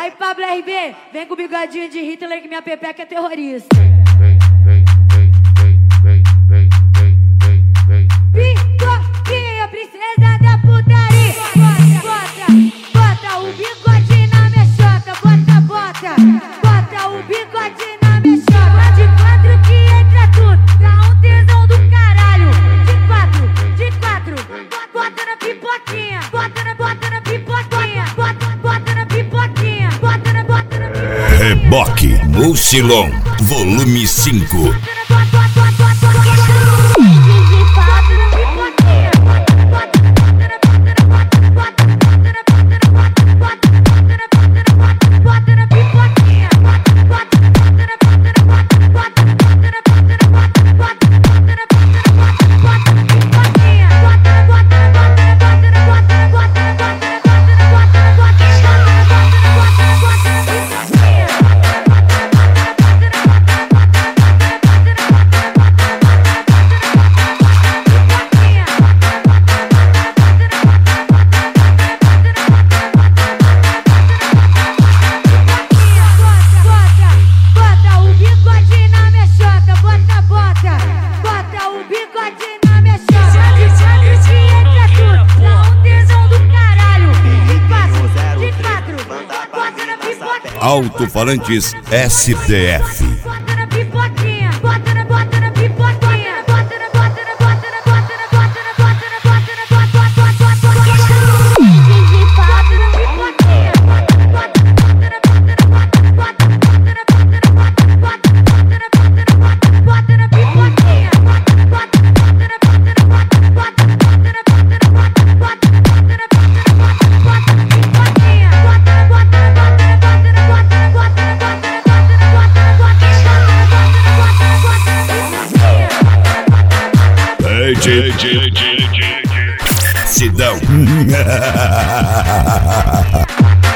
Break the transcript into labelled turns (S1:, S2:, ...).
S1: Aí, Pablo RB, vem com o bigodinho de Hitler que minha pepeca é terrorista. Picoquinha, princesa da putaria. Bota o bigode na minha chota. Bota o bigode na minha chota. De quatro que entra tudo, dá um tesão do caralho. De quatro, bota na pipoquinha. Bota na pipoquinha. Bota na pipoquinha. Bota na pipoquinha.
S2: Reboque Mucilon, volume 5. Alto-falantes SDF.
S1: Bota na pipoquinha, bota na pipoquinha, bota na
S2: Sidão.